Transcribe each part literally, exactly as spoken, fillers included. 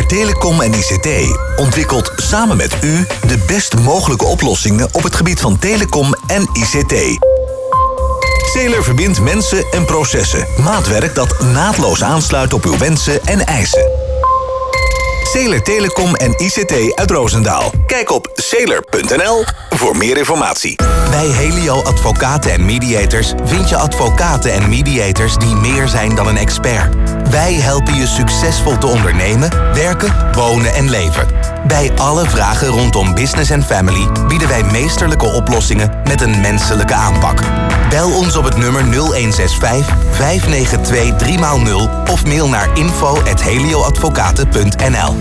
Celer Telecom en I C T ontwikkelt samen met u de best mogelijke oplossingen op het gebied van telecom en I C T. Celer verbindt mensen en processen. Maatwerk dat naadloos aansluit op uw wensen en eisen. Celer Telecom en I C T uit Roosendaal. Kijk op celer punt n l voor meer informatie. Bij Helio Advocaten en Mediators vind je advocaten en mediators die meer zijn dan een expert. Wij helpen je succesvol te ondernemen, werken, wonen en leven. Bij alle vragen rondom business en family bieden wij meesterlijke oplossingen met een menselijke aanpak. Bel ons op het nummer nul een zes vijf, vijf negen twee, drie nul of mail naar info at helioadvocaten punt n l.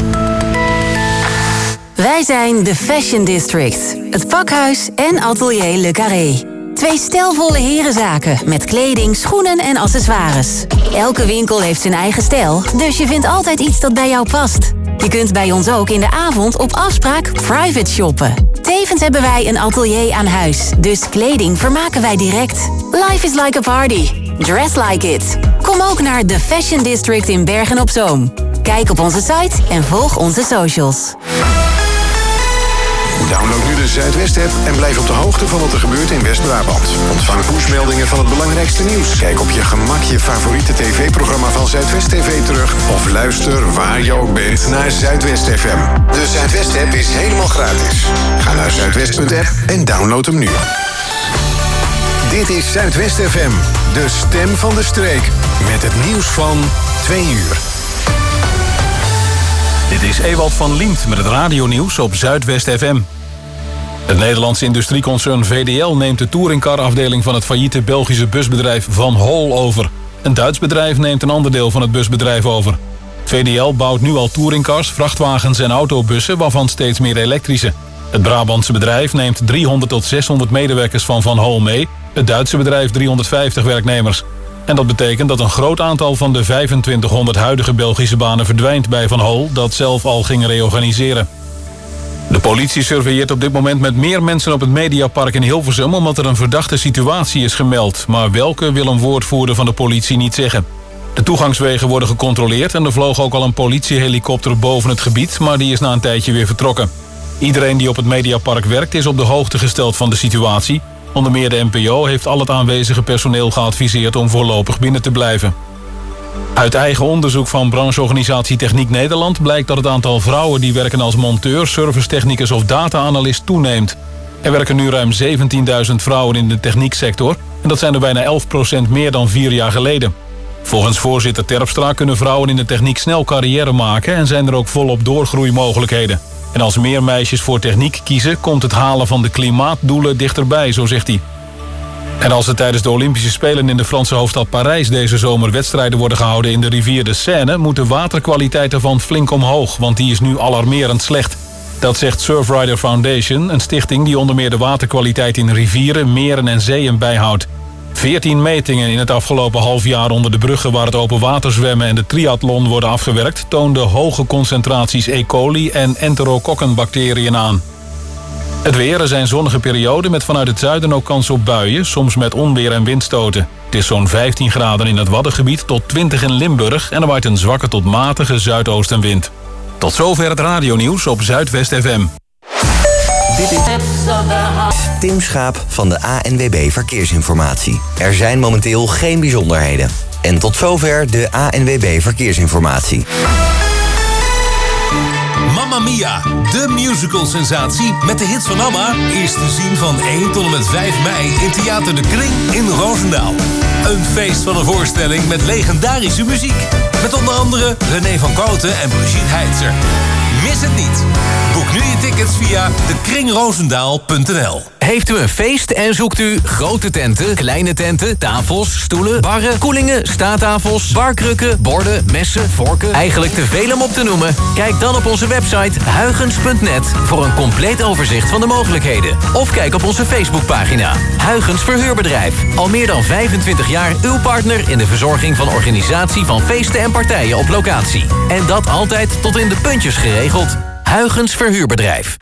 Wij zijn de Fashion District, het pakhuis en atelier Le Carré. Twee stijlvolle herenzaken met kleding, schoenen en accessoires. Elke winkel heeft zijn eigen stijl, dus je vindt altijd iets dat bij jou past. Je kunt bij ons ook in de avond op afspraak private shoppen. Tevens hebben wij een atelier aan huis, dus kleding vermaken wij direct. Life is like a party. Dress like it. Kom ook naar de Fashion District in Bergen op Zoom. Kijk op onze site en volg onze socials. Download nu de Zuidwest-app en blijf op de hoogte van wat er gebeurt in West-Brabant. Ontvang pushmeldingen van het belangrijkste nieuws. Kijk op je gemak je favoriete tv-programma van Zuidwest T V terug. Of luister waar je ook bent naar Zuidwest F M. De Zuidwest-app is helemaal gratis. Ga naar zuidwest punt app en download hem nu. Dit is Zuidwest F M, de stem van de streek. Met het nieuws van twee uur. Dit is Ewald van Liemt met het radionieuws op Zuidwest F M. Het Nederlandse industrieconcern V D L neemt de touringcar-afdeling van het failliete Belgische busbedrijf Van Hol over. Een Duits bedrijf neemt een ander deel van het busbedrijf over. V D L bouwt nu al touringcars, vrachtwagens en autobussen, waarvan steeds meer elektrische. Het Brabantse bedrijf neemt driehonderd tot zeshonderd medewerkers van Van Hol mee. Het Duitse bedrijf driehonderdvijftig werknemers. En dat betekent dat een groot aantal van de vijfentwintighonderd huidige Belgische banen verdwijnt bij Van Hol, dat zelf al ging reorganiseren. De politie surveilleert op dit moment met meer mensen op het Mediapark in Hilversum, omdat er een verdachte situatie is gemeld. Maar welke wil een woordvoerder van de politie niet zeggen. De toegangswegen worden gecontroleerd en er vloog ook al een politiehelikopter boven het gebied, maar die is na een tijdje weer vertrokken. Iedereen die op het Mediapark werkt is op de hoogte gesteld van de situatie. Onder meer de N P O heeft al het aanwezige personeel geadviseerd om voorlopig binnen te blijven. Uit eigen onderzoek van brancheorganisatie Techniek Nederland blijkt dat het aantal vrouwen die werken als monteur, servicetechnicus of data-analyst toeneemt. Er werken nu ruim zeventienduizend vrouwen in de technieksector en dat zijn er bijna elf procent meer dan vier jaar geleden. Volgens voorzitter Terpstra kunnen vrouwen in de techniek snel carrière maken en zijn er ook volop doorgroeimogelijkheden. En als meer meisjes voor techniek kiezen, komt het halen van de klimaatdoelen dichterbij, zo zegt hij. En als er tijdens de Olympische Spelen in de Franse hoofdstad Parijs deze zomer wedstrijden worden gehouden in de rivier de Seine, moet de waterkwaliteit ervan flink omhoog, want die is nu alarmerend slecht. Dat zegt Surfrider Foundation, een stichting die onder meer de waterkwaliteit in rivieren, meren en zeeën bijhoudt. Veertien metingen in het afgelopen half jaar onder de bruggen waar het open water zwemmen en de triathlon worden afgewerkt, toonden hoge concentraties E. coli en enterokokkenbacteriën aan. Het weer, er zijn zonnige perioden met vanuit het zuiden ook kans op buien, soms met onweer en windstoten. Het is zo'n vijftien graden in het Waddengebied tot twintig in Limburg en er waait een zwakke tot matige zuidoostenwind. Tot zover het radionieuws op Zuidwest F M. Dit is Tim Schaap van de A N W B Verkeersinformatie. Er zijn momenteel geen bijzonderheden. En tot zover de A N W B Verkeersinformatie. Mamma Mia, de musical-sensatie met de hits van ABBA, is te zien van één tot en met vijf mei in Theater de Kring in Roosendaal. Een feest van een voorstelling met legendarische muziek. Met onder andere René van Kooten en Brigitte Heitzer. Mis het niet. Boek nu je tickets via de kring roosendaal punt n l. Heeft u een feest en zoekt u grote tenten, kleine tenten, tafels, stoelen, barren, koelingen, staattafels, barkrukken, borden, messen, vorken? Eigenlijk te veel om op te noemen? Kijk dan op onze website huygens punt net voor een compleet overzicht van de mogelijkheden. Of kijk op onze Facebookpagina. Huygens Verhuurbedrijf. Al meer dan vijfentwintig jaar uw partner in de verzorging van organisatie van feesten en partijen op locatie. En dat altijd tot in de puntjes geregeld. Huygens Verhuurbedrijf.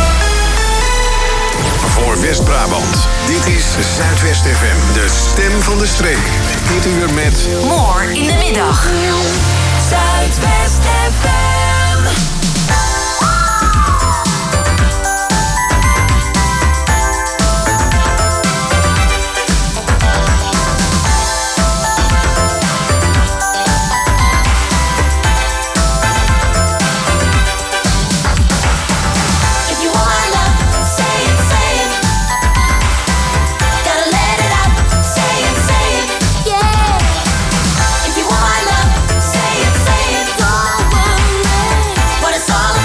Voor West-Brabant. Dit is Zuidwest F M, de stem van de streek. Dit uur met... More in de middag. Zuidwest F M. What it's all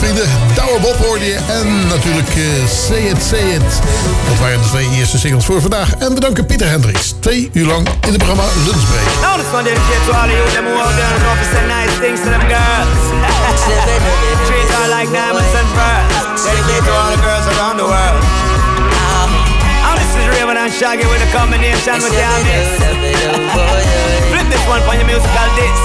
vrienden. Douwe Bob hoorde je. En natuurlijk uh, Say It, Say It. Dat waren de twee eerste singles voor vandaag. En we danken Pieter Hendricks. Twee uur lang in het programma Lunchbreak. Now this one dedicate to all of you them who out there and offer say nice things to them girls. Treat her like diamonds and pearls. Dedicate to all the girls around the world. Now this is Raven and Shaggy with a combination with your mix. Flip this one for your musical disc.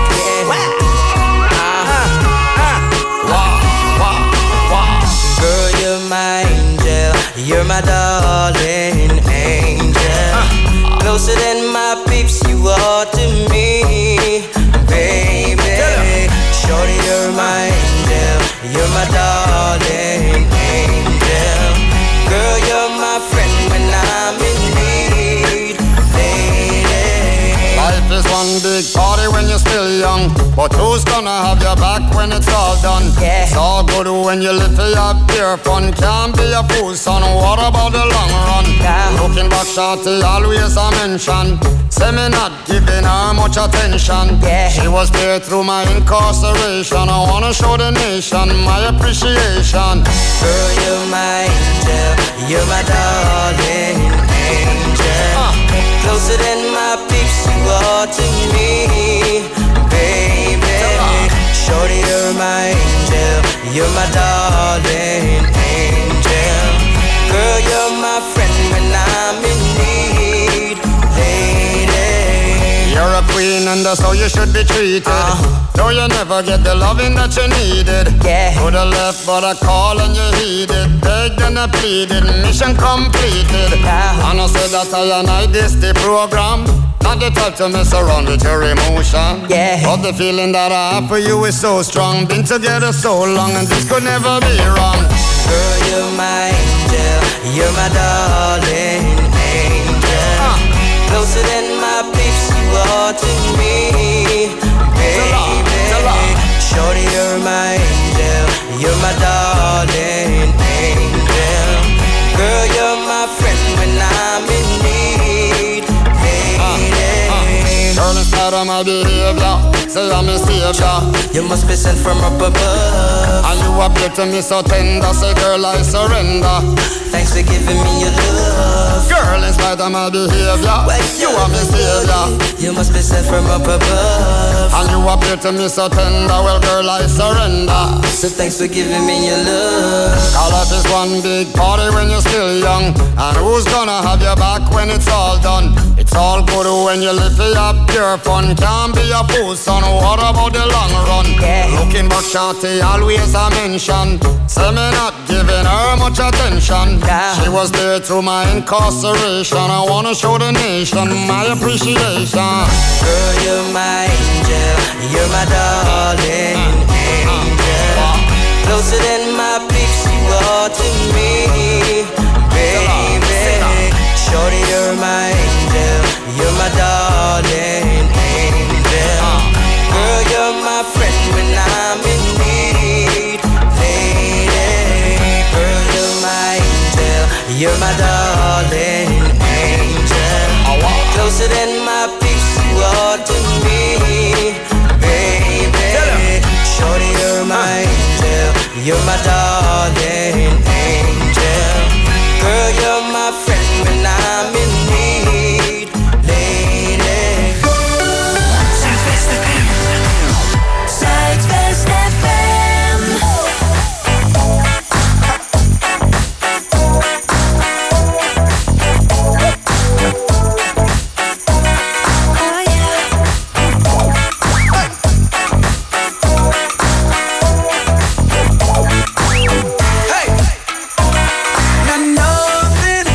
Girl, you're my angel, you're my darling angel. uh, Closer than my peeps, you are to me, baby. Shorty, you're my angel, you're my darling angel. Girl, you're my friend when I'm in need, lady. Life is one big party when you're still young, but who's gonna have your back when it's all done? Yeah. It's all good when you live for your pure fun. Can't be a fool, son, what about the long run? Yeah. Looking back, shorty, always a mention. Say me not giving her much attention. Yeah. She was there through my incarceration. I wanna show the nation my appreciation. Girl, you're my angel, you're my darling angel. uh. Closer than my peeps, you are to me, baby. Shorty, you're my angel, you're my darling angel. Girl, you're my friend when I'm in need, lady. You're a queen and that's how you should be treated. uh. Though you never get the loving that you needed. Yeah. Could have left but I call and you heeded. Begged and I pleaded, mission completed. Yeah. And I said that I and I this the program. Not the type to mess around with your emotion. Yeah. But the feeling that I have for you is so strong. Been together so long and this could never be wrong. Girl, you're my angel, you're my darling angel. uh. Closer than my peeps, you are to me, baby. Shorty, you're my angel, you're my darling angel. Girl, you're my friend when I'm in need, lady. Girl, instead of my behavior, say I'm a savior. You must be sent from up above. And you appear to me so tender, say girl I surrender. Thanks for giving me your love. Girl, in spite of my behavior, Wait, you are my savior. You must be sent from up above. And you appear to me so tender, well girl I surrender. So thanks for giving me your love. Call life is one big party when you're still young. And who's gonna have your back when it's all done? It's all good when you live for your pure fun. Can't be a fool, son, what about the long run? Yeah. Looking back, shorty, always a mention. Say me not giving her much attention. Yeah. She was there through my incarceration. I wanna show the nation my appreciation. Girl, you're my angel, you're my darling angel. Closer than my peeps, you are to me, baby. Shorty, you're my angel, you're my darling angel. Girl, you're my friend when I'm in need, lady. Girl, you're my angel, you're my darling angel. Closer than my peeps, you are to me, baby. Shorty, you're my angel, you're my darling angel. Girl, you're my friend when I'm in need, lady. Zuidwest F M. Zuidwest F M. Oh yeah. Hey. Now nothing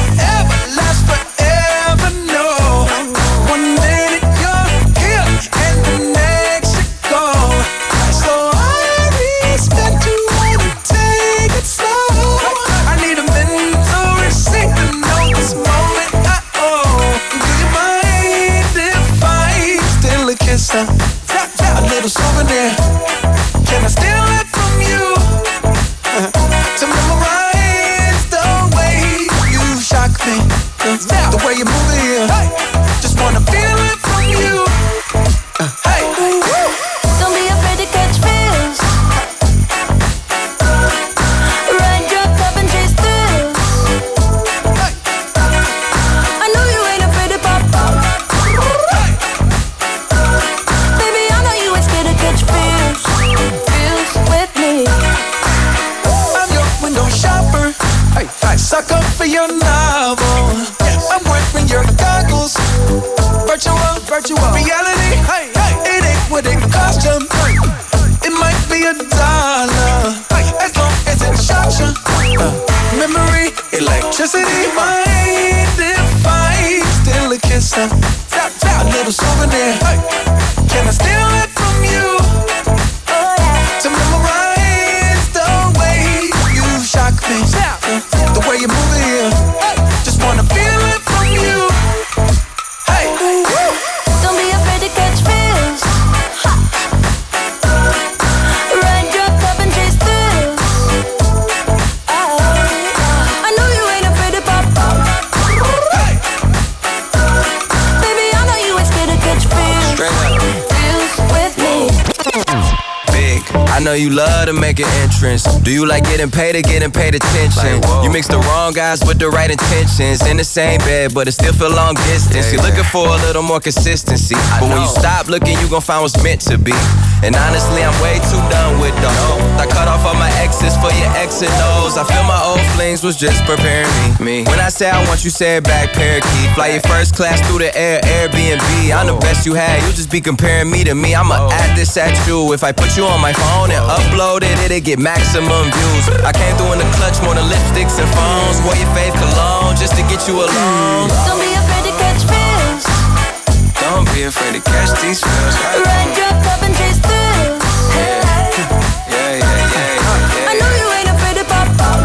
sucker for your novel. I'm wearing your goggles. Virtual, virtual reality. Hey, hey. It ain't what it cost you. It might be a dollar, as long as it shocks you. Uh, memory, electricity. Mind if I steal a kiss? Uh, tap, tap. A little souvenir. Hey. Can I steal it from you? Oh, yeah. To memorize the way you shock me. Uh, the way you move it here. Just wanna feel it from you. Hey. Woo. Don't be afraid to catch feels. Ride your cup and chase thrills. Oh, I know you ain't afraid to pop up. Hey. Baby, I know you ain't scared to catch feels. Feels with me. Big, I know you love to make an entrance. Do you like getting paid or getting paid attention? Like, you mix the wrong guys with the right intentions. In the same bed, but it still feel long distance. You're looking for a little more consistency. But when you stop looking, you gon' find what's meant to be. And honestly, I'm way too done with those. I cut off all my exes for your X and O's. I feel my old flings was just preparing me. When I say I want you, say it back, parakeet. Fly your first class through the air, Airbnb. I'm the best you had, you just be comparing me to me. I'ma add this at you. If I put you on my phone and upload it, it'll get maximum views. I came through in the clutch more than lipsticks and phones. Wore your fave cologne just to get you alone. Don't be afraid to catch feels. Don't be afraid to catch these feels. Ride your cup and chase thrills. Yeah, yeah, yeah, yeah, yeah. I know you ain't afraid to pop up.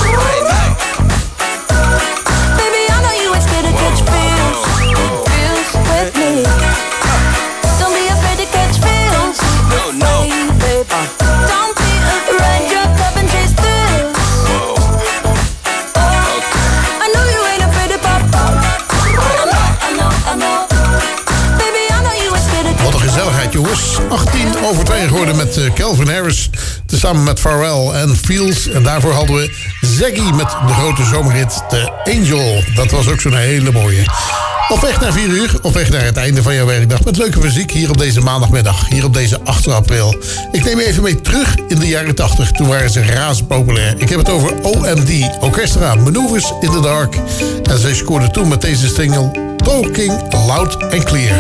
Baby, I know you ain't scared to catch feels. Feels with me. Don't be afraid to catch feels. No, no. Baby, don't be afraid. Ride your cup and chase thrills. I know you ain't afraid to pop up. I know, I know, I know. Baby, I know you ain't scared to catch feels. Wat een gezelligheid, jongens. achttien over twee geworden met uh, Calvin Harris. Tezamen met Pharrell en Fields. En daarvoor hadden we Zaggy met de grote zomerhit The Angel. Dat was ook zo'n hele mooie. Op weg naar vier uur, op weg naar het einde van jouw werkdag. Met leuke muziek hier op deze maandagmiddag. Hier op deze acht april. Ik neem je even mee terug in de jaren tachtig. Toen waren ze razend populair. Ik heb het over O M D, Orchestra Maneuvers in the Dark. En zij scoorden toen met deze single Talking Loud and Clear.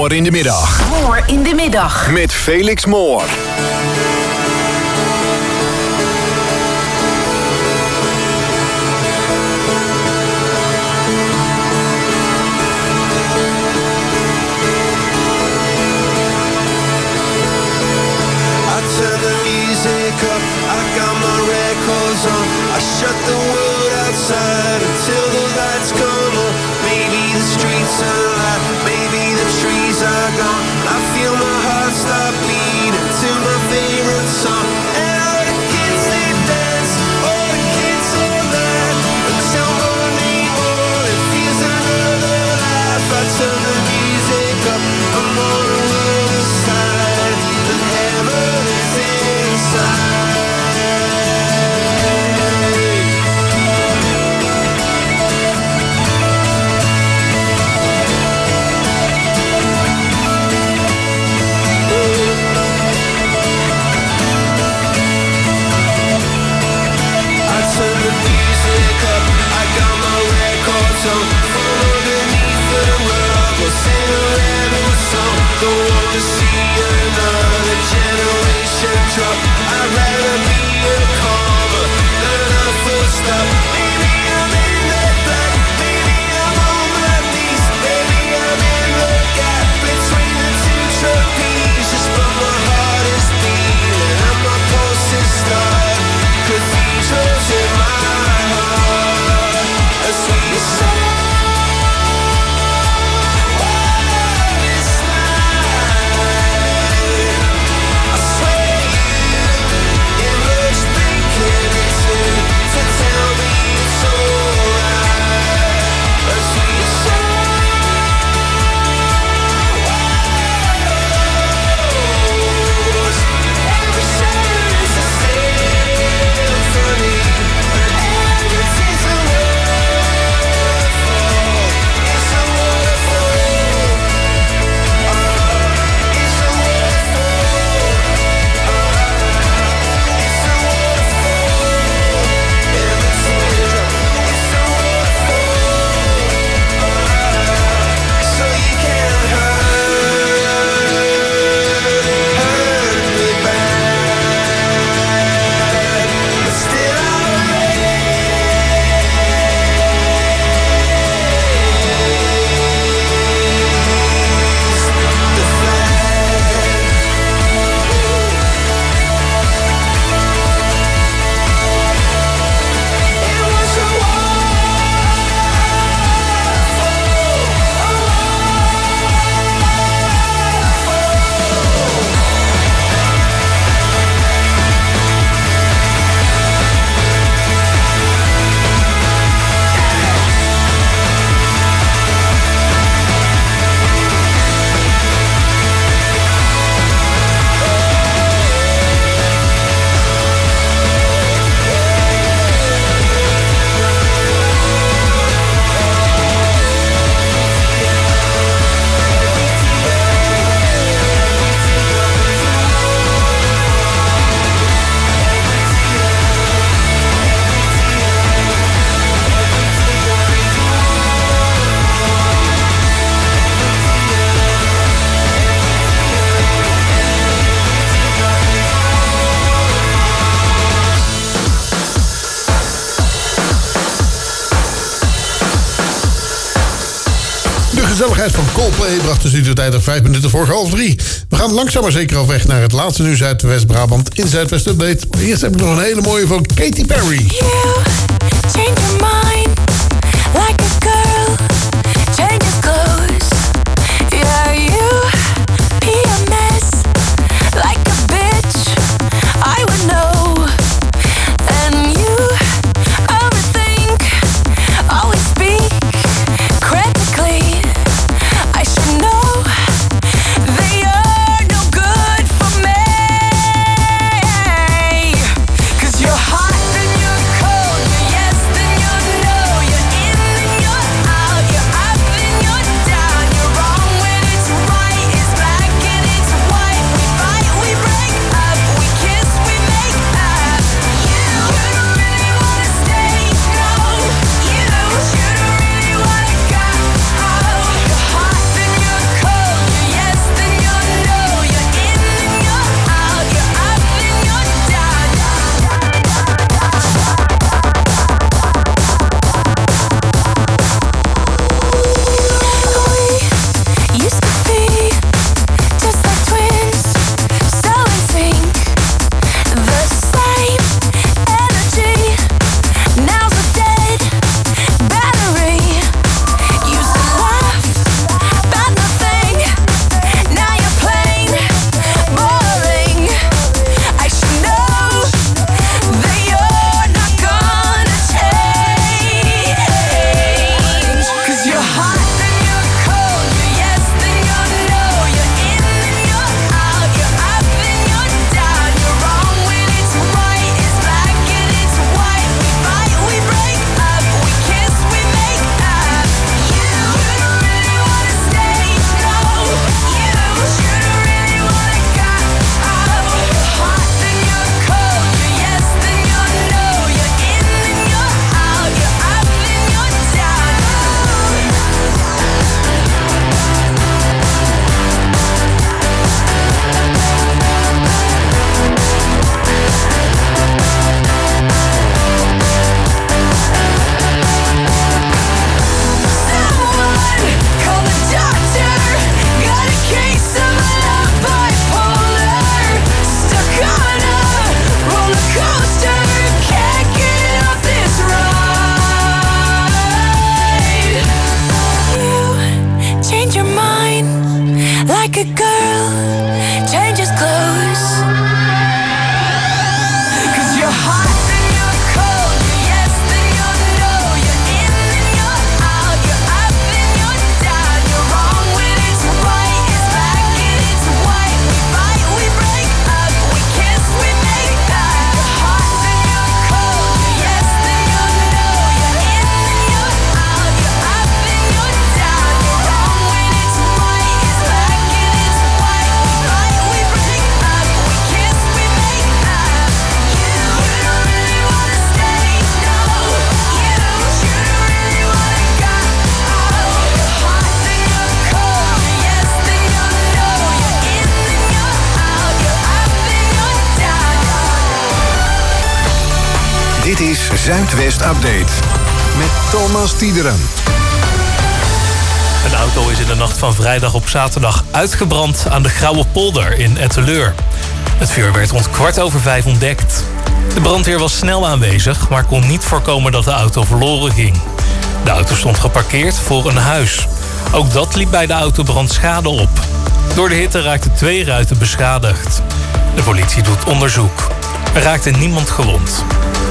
Moore in de middag. Moore in de middag. Met Felix Moore. I shut the world outside until the lights come on. Maybe the streets are alive, maybe the trees are gone. I feel my heart stop beating to my favorite song. And all the kids they dance, all the kids all laugh until Monday morning feels another life. I turn the music up, I'm on the other side, and heaven is inside. Don't want to see another generation drop. I'd rather be a comma than a full stop. Maybe I'm in the black, maybe I'm on my knees, maybe I'm in the gap between the two trapezes. But my heart is beating and my pulse is starting. Cathedrals in my heart, a sweet sound. gezelligheid van Coldplay bracht de studiotijd op vijf minuten voor half drie. We gaan langzaam maar zeker al weg naar het laatste nieuws uit West-Brabant in Zuidwest Update. Maar eerst heb ik nog een hele mooie van Katy Perry. You change your mind like a girl changes clothes. Yeah, you be a mess like a bitch. I would know. And you overthink, always speak critically. I should know that you're no good for me. 'Cause you're hot and you're cold, you're yes then you're no, you're in and you're out, you're naked girl changes clothes. 'Cause you're hot and you're cold, you're yes and you're no, you're in and you're out, you're up and you're down, you're wrong when it's right, it's black and it's white. We fight, we break up, we kiss, we make up. You're hot and you're cold, you're yes and you're no, you're in and you're out, you're up and you're down, you're wrong when it's right, it's black and it's white. We fight, we break up, we kiss, we make up. You, you don't really wanna stay, no. You, you don't really wanna go. You're hot and you're cold, you're yes and you're no, you're in and you're out, you're up and you're down. Dit is Zuidwest Update met Thomas Tiederen. Een auto is in de nacht van vrijdag op zaterdag uitgebrand aan de Grauwe Polder in Etteleur. Het vuur werd rond kwart over vijf ontdekt. De brandweer was snel aanwezig, maar kon niet voorkomen dat de auto verloren ging. De auto stond geparkeerd voor een huis. Ook dat liep bij de autobrand schade op. Door de hitte raakten twee ruiten beschadigd. De politie doet onderzoek. Er raakte niemand gewond.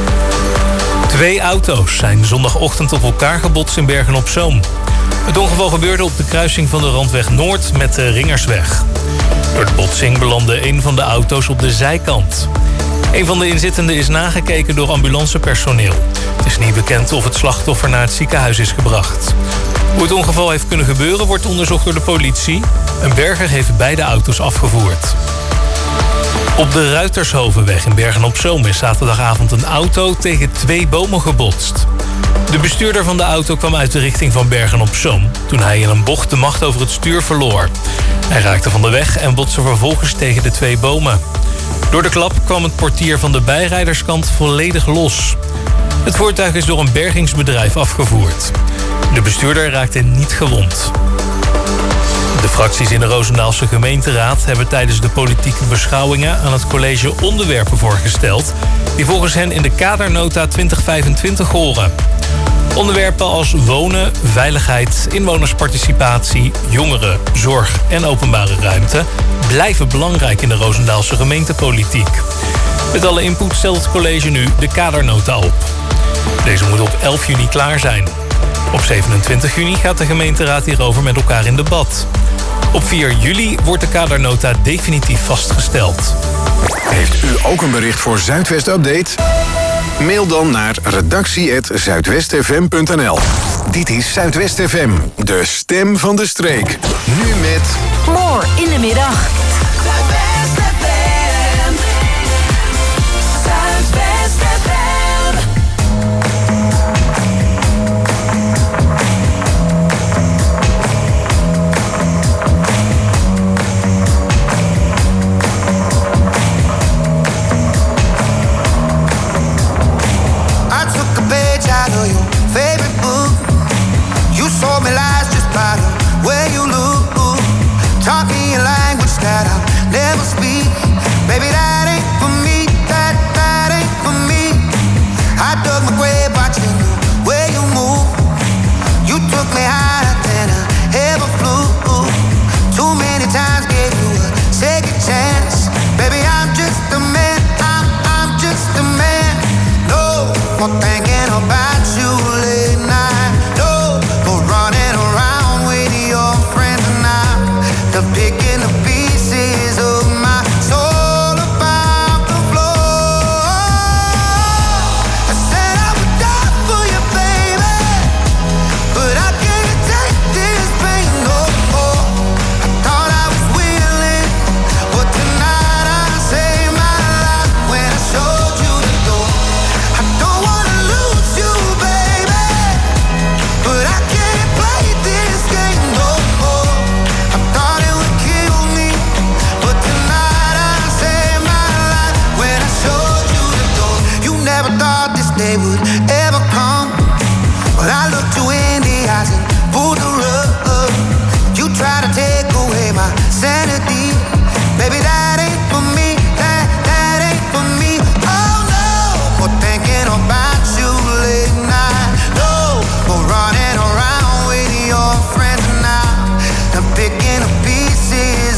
Twee auto's zijn zondagochtend op elkaar gebotst in Bergen-op-Zoom. Het ongeval gebeurde op de kruising van de Randweg Noord met de Ringersweg. Door de botsing belandde een van de auto's op de zijkant. Een van de inzittenden is nagekeken door ambulancepersoneel. Het is niet bekend of het slachtoffer naar het ziekenhuis is gebracht. Hoe het ongeval heeft kunnen gebeuren wordt onderzocht door de politie. Een berger heeft beide auto's afgevoerd. Op de Ruitershovenweg in Bergen-op-Zoom is zaterdagavond een auto tegen twee bomen gebotst. De bestuurder van de auto kwam uit de richting van Bergen-op-Zoom toen hij in een bocht de macht over het stuur verloor. Hij raakte van de weg en botste vervolgens tegen de twee bomen. Door de klap kwam het portier van de bijrijderskant volledig los. Het voertuig is door een bergingsbedrijf afgevoerd. De bestuurder raakte niet gewond. De fracties in de Roosendaalse gemeenteraad hebben tijdens de politieke beschouwingen aan het college onderwerpen voorgesteld die volgens hen in de kadernota twintig vijfentwintig horen. Onderwerpen als wonen, veiligheid, inwonersparticipatie, jongeren, zorg en openbare ruimte blijven belangrijk in de Roosendaalse gemeentepolitiek. Met alle input stelt het college nu de kadernota op. Deze moet op elf juni klaar zijn. Op zevenentwintig juni gaat de gemeenteraad hierover met elkaar in debat. Op vier juli wordt de kadernota definitief vastgesteld. Heeft u ook een bericht voor Zuidwest Update? Mail dan naar redactie at zuidwestfm punt n l. Dit is Zuidwest F M, de stem van de streek. Nu met... More in de middag. Zuidwest F M. Zuidwest F M. Out of your favorite book, you sold me lies just by the way you look. Talking a language that I'll never speak. Baby, that ain't for me. That that ain't for me. I dug my grave watching the way you move. You took me higher than I ever flew. Too many times gave you a second chance. Baby, I'm just a man. I'm I'm just a man. No more thinking about you late night. No more running around with your friends and I'm the picking the pieces of my soul apart.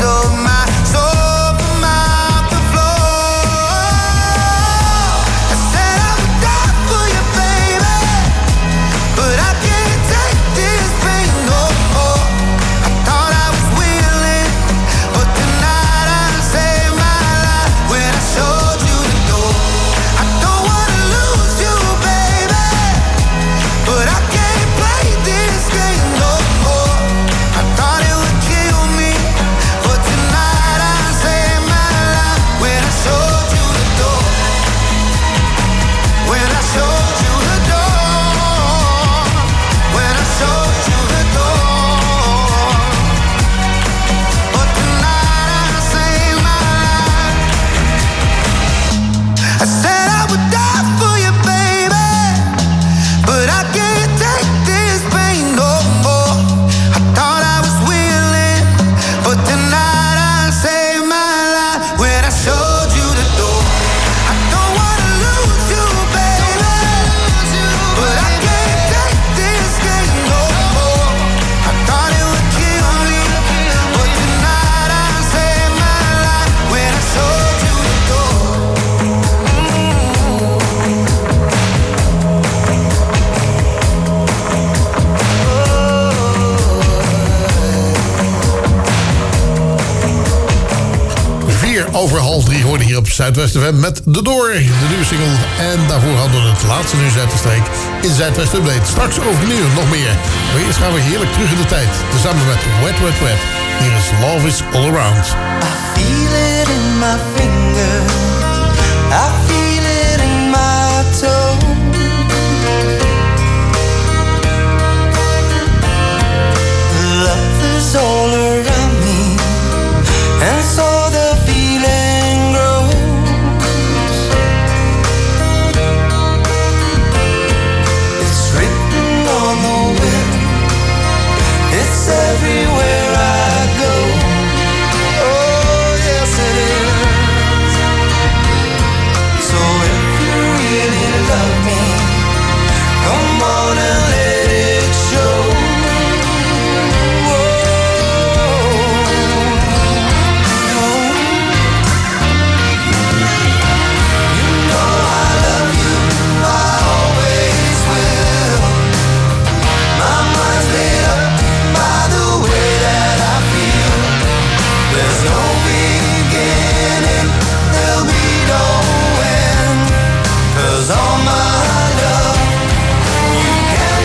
took my soul from out the floor. I said I would die for you, baby, but I can't take this pain no more. I thought I was willing, but tonight I saved my life when I showed you the door. I don't wanna lose you, baby, but I can't play this game no more. I thought it would kill me, but tonight I saved my life when I showed you the door. When I showed you the door. When I showed you the door. But tonight I saved my life. I said I would die for you, baby, but I can't take this pain no more. I thought I was willing, but tonight I saved my life when I showed you the door. I don't wanna lose you, baby, but I can't take this game no more. I thought it would kill me, but tonight I saved my life when I showed you the door. Vier over half drie hoorde hier op Zuidwest F M met The Door, de nieuwe single. En daarvoor hadden we het laatste nieuws uit de streek in Zuidwest Update. Straks over nieuws nog meer. Maar eerst gaan we heerlijk terug in de tijd. Tezamen met Wet Wet Wet. Hier is Love is All Around. Feel it in my finger, I feel it in my toe. Love is all around me, and so the feeling grows. It's written on the wind, it's everywhere I go. Oh yes it is. So if you really love me, come on and let it show. All my love, you can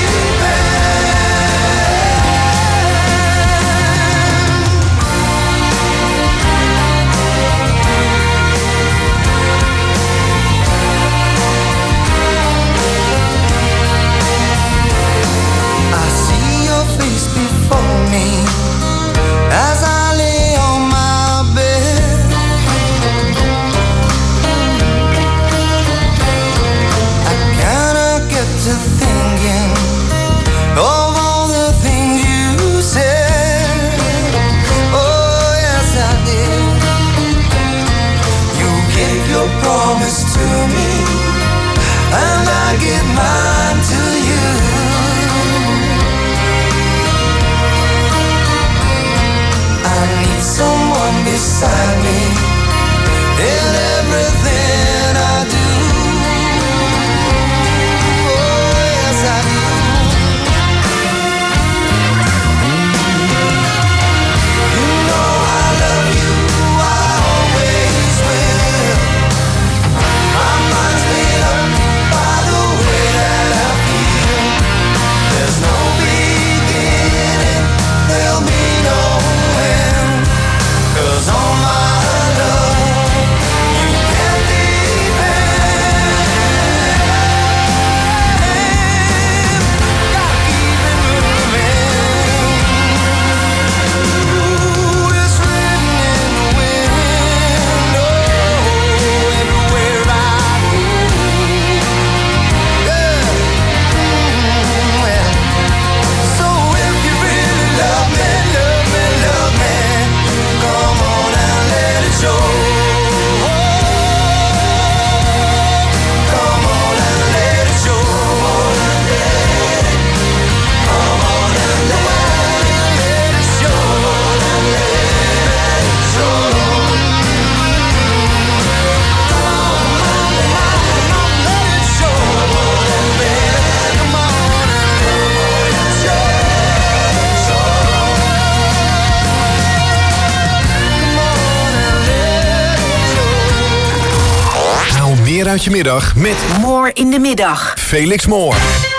I see your face before me as I lay on my bed. I cannot get to thinking of all the things you said. Oh yes I did. You gave your promise to me, and I give mine to you. I need someone beside me in everything I do. Oh yes I do. You know I love you, I always will. My mind's made up by the way that I feel. There's no beginning, there'll be no end. 'Cause all my love uit je middag met Moore in de middag. Felix Moore.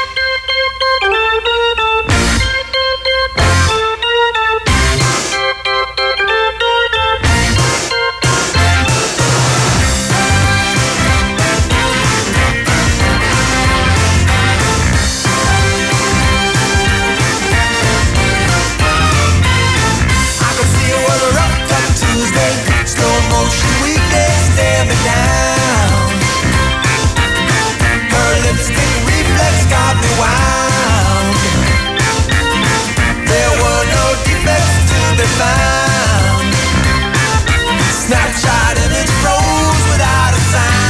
Snapshot and it froze without a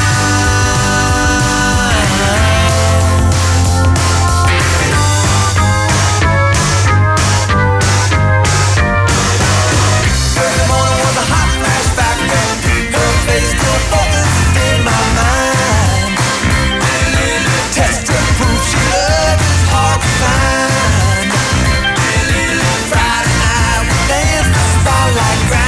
Early morning was a hot flashback then. Her face still focused in my mind. Test and proof she loved is hard to find. Friday night we danced the starlight grind.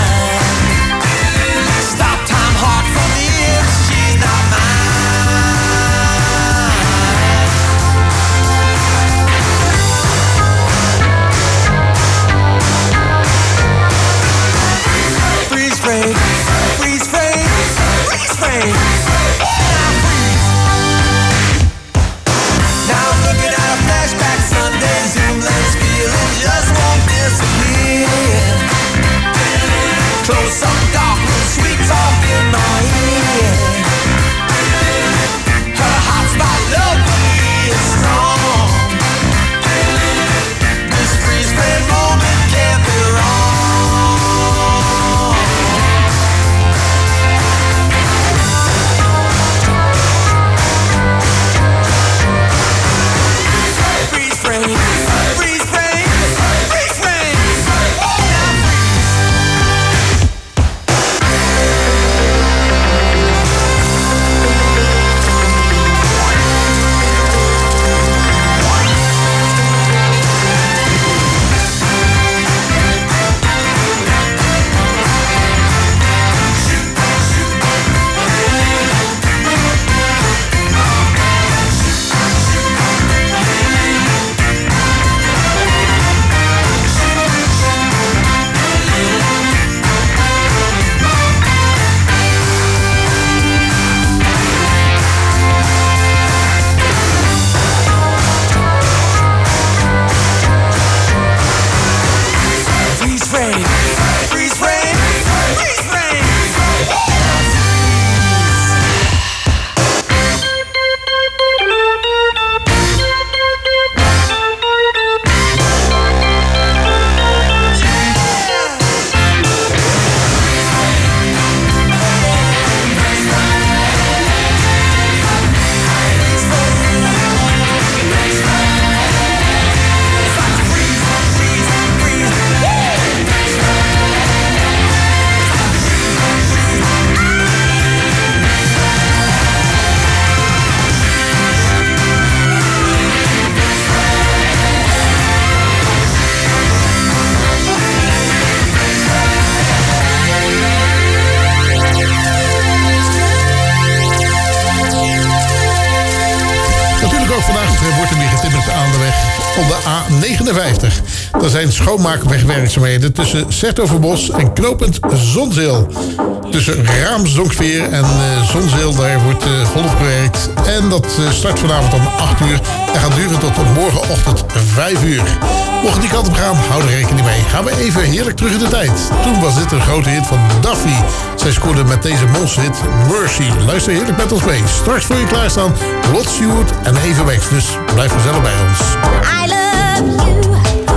op de A negenenvijftig. Er zijn schoonmaakwerkzaamheden tussen 's-Hertogenbosch en knooppunt Zonzeel. Tussen Raamsdonksveer en uh, Zonzeel, daar wordt uh, volop gewerkt. En dat uh, start vanavond om acht uur en gaat duren tot morgenochtend vijf uur. Mocht die kant op gaan, hou er rekening mee. Gaan we even heerlijk terug in de tijd. Toen was dit een grote hit van Duffy. Zij scoorde met deze monsterhit Mercy. Luister heerlijk met ons mee. Straks voor je klaarstaan Rod Stewart en Eva Wex. Dus blijf gezellig bij ons. I love you,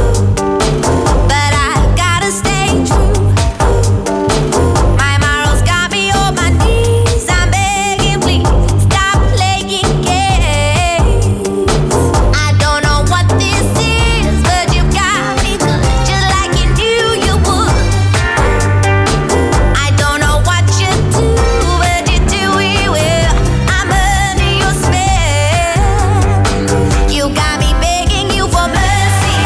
but I gotta stay true. My morals got me on my knees. I'm begging, please stop playing games. I don't know what this is, but you got me good, just like you knew you would. I don't know what you do, but you do it well. I'm under your spell. You got me begging you for mercy.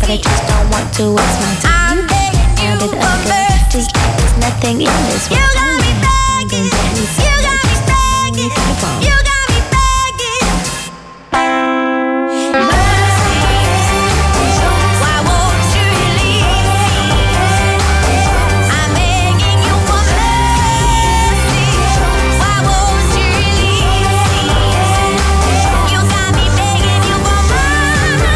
but I just don't want to waste my time. You found it ugly. There's nothing in this world. You got me begging. You got me begging. You got me begging. Mercy, why won't you leave? I'm begging you for mercy. Why won't you leave? You got me begging you for mercy.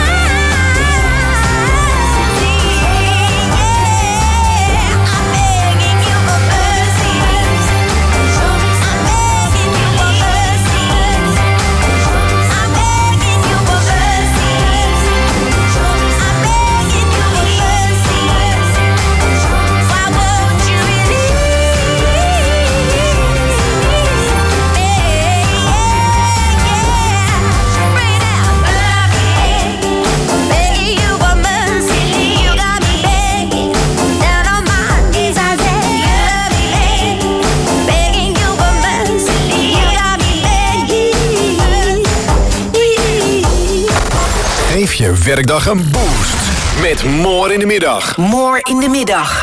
Geef je werkdag een boost met More in de Middag. More in de middag.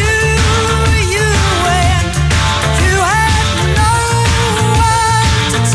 You had no one to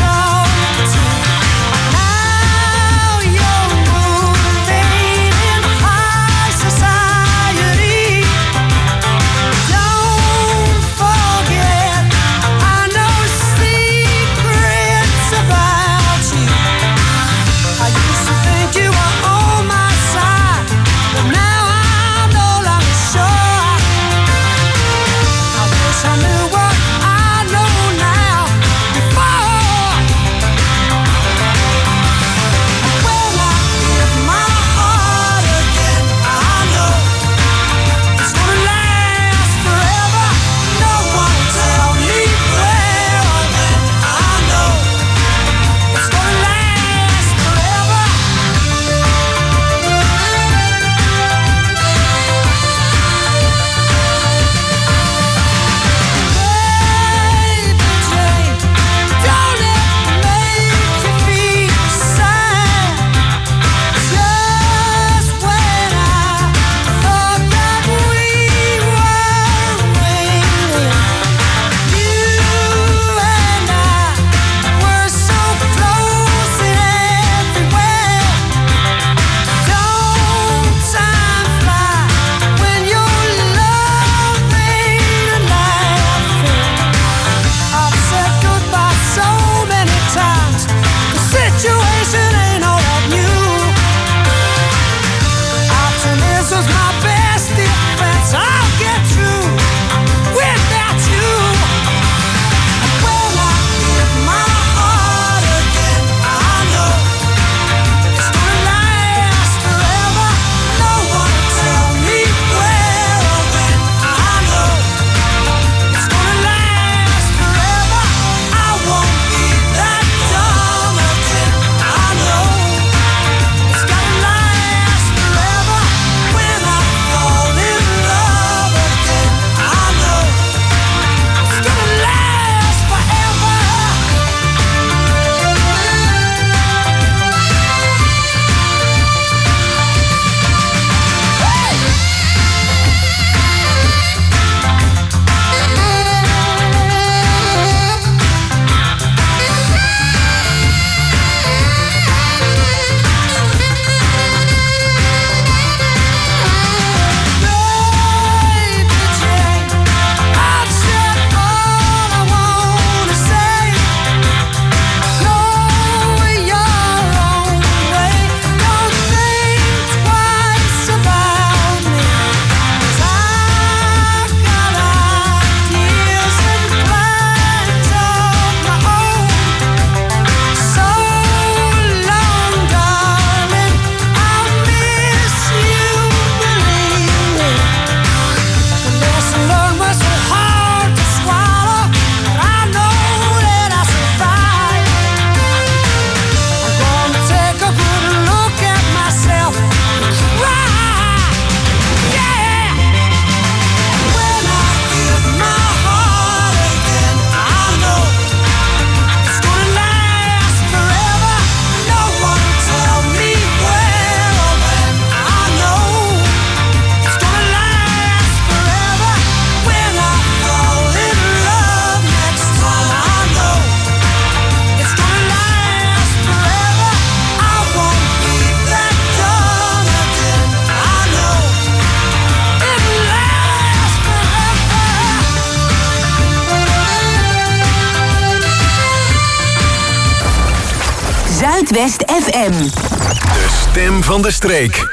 Zuidwest F M. De stem van de streek.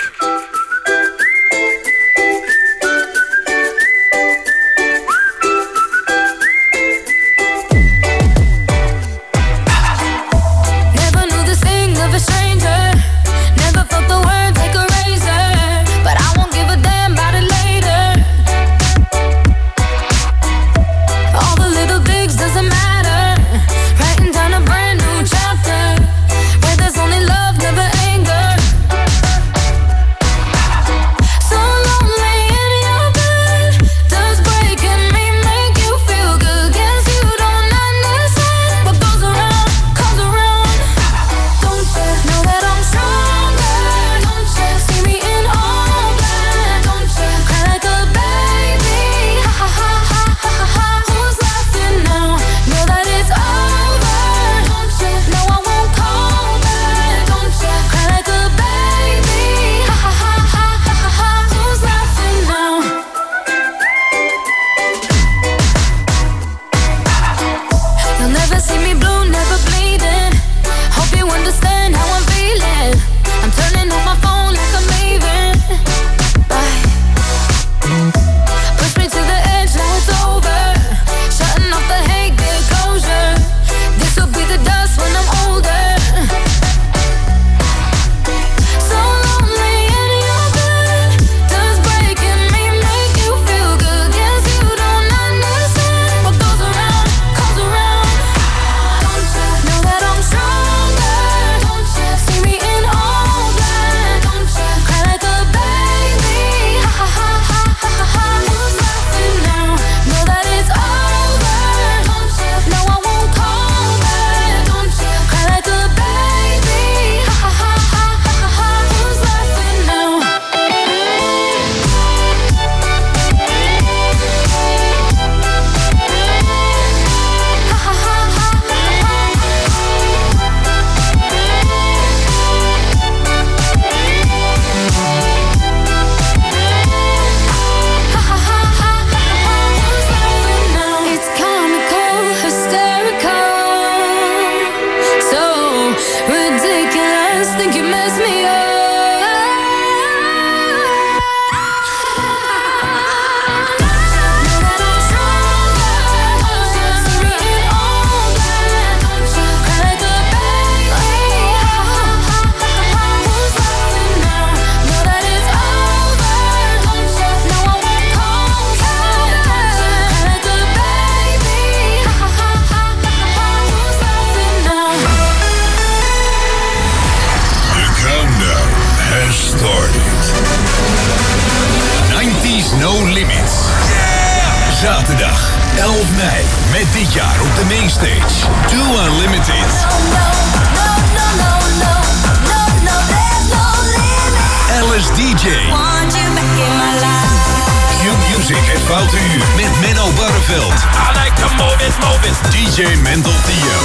Never knew the sting of a stranger. Never felt the words like a razor. But I won't give a damn about it later. All the little digs doesn't matter. Writing down a brand new chapter where there's only love, never anger. So lonely in your bed. Does breaking me make you feel good? Guess you don't understand. What goes around comes around. Don't you know that I'm stronger? Don't you see me in all black? Don't you cry like a baby? Ha ha ha ha ha ha ha. Who's laughing now? Know that it's over. Don't you know I won't call back? Don't you cry like a baby? Ha ha ha ha ha ha ha. Who's laughing now? You'll never see me blue, never bleeding. Hope you understand how I'm feeling. I'm turning off my phone like I'm leaving. Bye. Push me to the edge, now it's over. Shutting off the hate, get closure. This will be the dust when I'm older. So lonely in your bed. Does breaking me make you feel good? Guess you don't understand. What goes around comes around. Don't you know that I'm stronger? Don't you see me in all black? Don't you cry like a baby? Ha ha ha ha ha ha ha. Who's laughing now? Know that it's over. Don't you know I won't call back? Don't you cry like a baby? Ha ha ha ha ha ha ha. Who's laughing now? It's comical, hysterical, so ridiculous. Think you messed me up. The countdown has started. nineties No Limits. Zaterdag elf mei. Met dit jaar op de mainstage. Too Unlimited. Alice D J. Q-Music het Foute Uur. Met Menno Barreveld. I like to move it, move it. D J Mental Theo.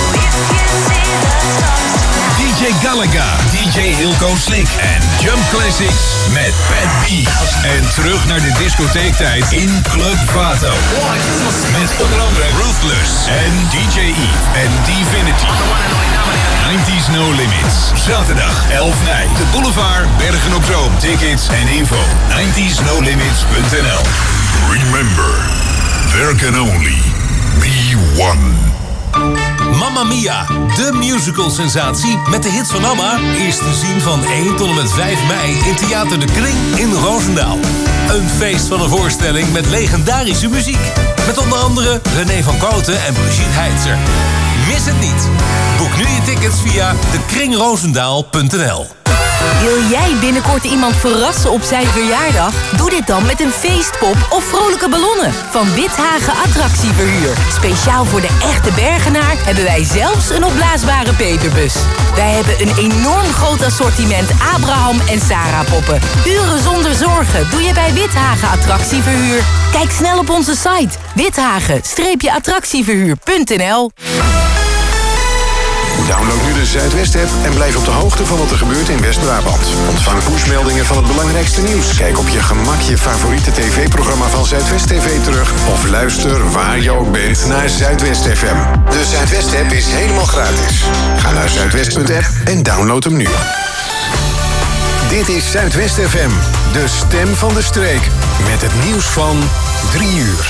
D J Galaga, D J Hilco Slick en Jump Classics met Pat B. En terug naar de discotheektijd in Club Vato. Met onder andere Ruthless en D J E en Divinity. nineties No Limits. Zaterdag elf mei. De Boulevard, Bergen op Zoom. Tickets en info nineties no limits punt n l. Remember, there can only be one. Mamma Mia, de musical-sensatie met de hits van Amma, is te zien van één tot en met vijf mei in Theater de Kring in Roosendaal. Een feest van een voorstelling met legendarische muziek. Met onder andere René van Kooten en Brigitte Heitzer. Mis het niet. Boek nu je tickets via de kring roosendaal punt n l. Wil jij binnenkort iemand verrassen op zijn verjaardag? Doe dit dan met een feestpop of vrolijke ballonnen van Withagen Attractieverhuur. Speciaal voor de echte Bergenaar hebben wij zelfs een opblaasbare peperbus. Wij hebben een enorm groot assortiment Abraham en Sarah poppen. Uren zonder zorgen doe je bij Withagen Attractieverhuur. Kijk snel op onze site withagen attractieverhuur punt n l. Download nu de Zuidwest-app en blijf op de hoogte van wat er gebeurt in West-Brabant. Ontvang pushmeldingen van het belangrijkste nieuws. Kijk op je gemak je favoriete tv-programma van Zuidwest T V terug. Of luister waar je ook bent naar Zuidwest F M. De Zuidwest-app is helemaal gratis. Ga naar zuidwest punt app en download hem nu. Dit is Zuidwest F M, de stem van de streek. Met het nieuws van drie uur.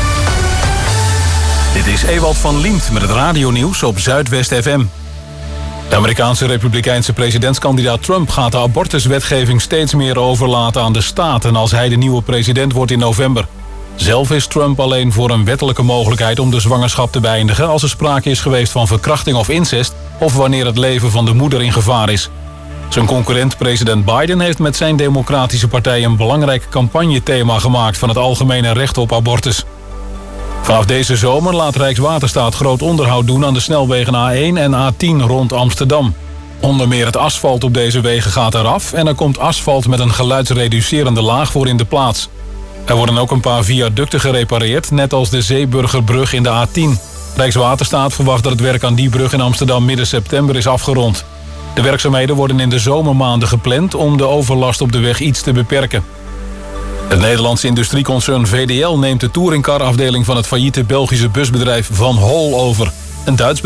Dit is Ewald van Liemt met het radionieuws op Zuidwest F M. De Amerikaanse republikeinse presidentskandidaat Trump gaat de abortuswetgeving steeds meer overlaten aan de staten als hij de nieuwe president wordt in november. Zelf is Trump alleen voor een wettelijke mogelijkheid om de zwangerschap te beëindigen als er sprake is geweest van verkrachting of incest of wanneer het leven van de moeder in gevaar is. Zijn concurrent president Biden heeft met zijn democratische partij een belangrijk campagnethema gemaakt van het algemene recht op abortus. Vanaf deze zomer laat Rijkswaterstaat groot onderhoud doen aan de snelwegen A één en A tien rond Amsterdam. Onder meer het asfalt op deze wegen gaat eraf en er komt asfalt met een geluidsreducerende laag voor in de plaats. Er worden ook een paar viaducten gerepareerd, net als de Zeeburgerbrug in de A tien. Rijkswaterstaat verwacht dat het werk aan die brug in Amsterdam midden september is afgerond. De werkzaamheden worden in de zomermaanden gepland om de overlast op de weg iets te beperken. Het Nederlandse industrieconcern V D L neemt de touringcar-afdeling van het failliete Belgische busbedrijf Van Hol over. Een Duits